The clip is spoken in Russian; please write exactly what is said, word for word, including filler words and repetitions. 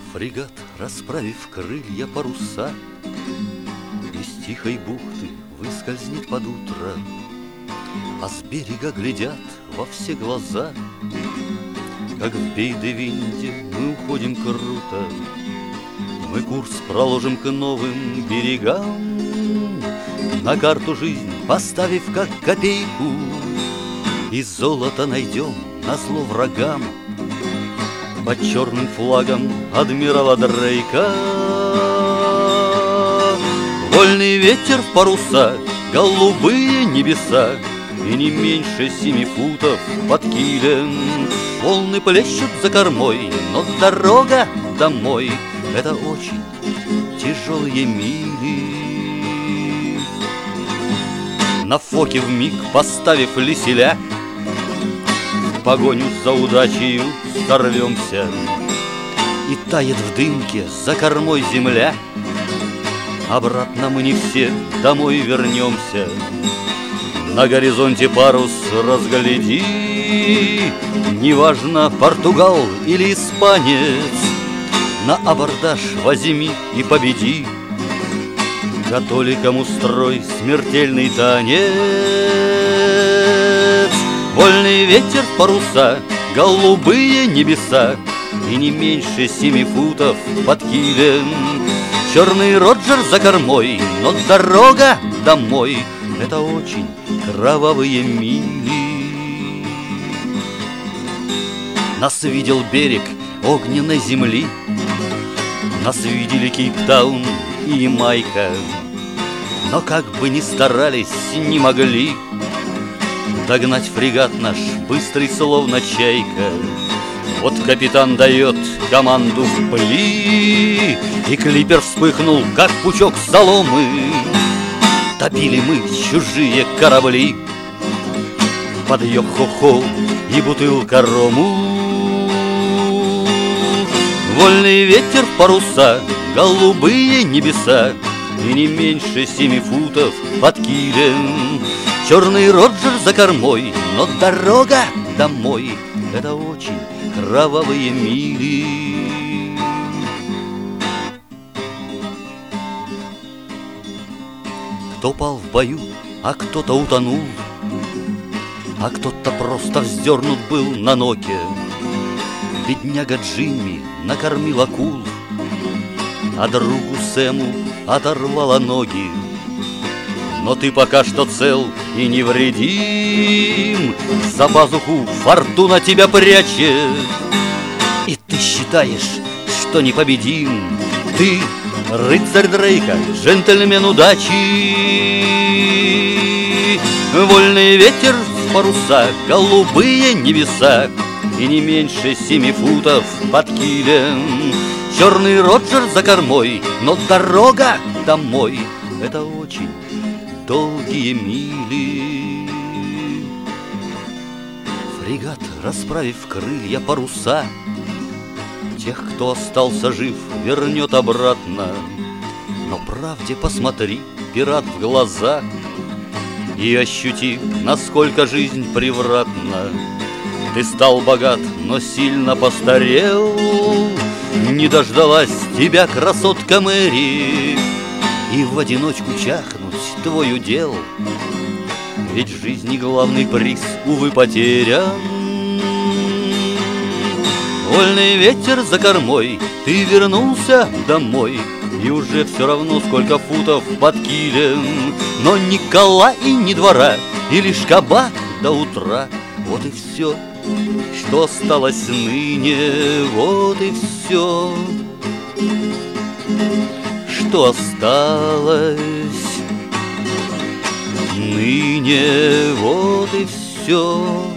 Фрегат, расправив крылья паруса, из тихой бухты выскользнет под утро, а с берега глядят во все глаза. Как в Бейдевинде мы уходим круто, мы курс проложим к новым берегам, на карту жизнь поставив как копейку, и золото найдем назло врагам. Под черным флагом адмирала Дрейка вольный ветер в паруса, голубые небеса, и не меньше семи футов под килем. Волны плещут за кормой, но дорога домой — это очень тяжелые мили. На фоке вмиг поставив леселя, в погоню за удачею сорвемся, и тает в дымке за кормой земля. Обратно мы не все домой вернемся. На горизонте парус разгляди, неважно, португал или испанец, на абордаж возьми и победи. Католикам устрой смертельный танец. Вольный ветер в паруса, голубые небеса, и не меньше семи футов под килем. Черный Роджер за кормой, но дорога домой — это очень кровавые мили. Нас видел берег огненной земли, нас видели Кейптаун и Ямайка, но как бы ни старались, не могли догнать фрегат наш, быстрый словно чайка. Вот капитан дает команду «Пли», и клипер вспыхнул, как пучок соломы. Топили мы чужие корабли под йо-хо-хо и бутылка рому. Вольный ветер в паруса, голубые небеса, и не меньше семи футов под килем. Черный Роджер за кормой, но дорога домой — это очень кровавые мили. Кто пал в бою, а кто-то утонул, а кто-то просто вздернут был на ноке. Бедняга Джимми накормил акул, а другу Сэму оторвала ноги. Но ты пока что цел и невредим, за пазуху фортуна тебя прячет, и ты считаешь, что непобедим. Ты рыцарь Дрейка, джентльмен удачи. Вольный ветер в паруса, голубые небеса, и не меньше семи футов под килем. Черный Роджер за кормой, но дорога домой — это очень долгие мили. Фрегат, расправив крылья паруса, тех, кто остался жив, вернет обратно. Но правде посмотри, пират, в глаза, и ощути, насколько жизнь превратна. Ты стал богат, но сильно постарел, не дождалась тебя красотка Мэри, и в одиночку чахнуть твой удел. Ведь в жизни главный приз, увы, потерян. Вольный ветер за кормой, ты вернулся домой, и уже все равно, сколько футов под килем. Но ни кола и ни двора, и лишь кабак до утра. Вот и все, что осталось ныне. Вот и все, что осталось ныне. Вот и все.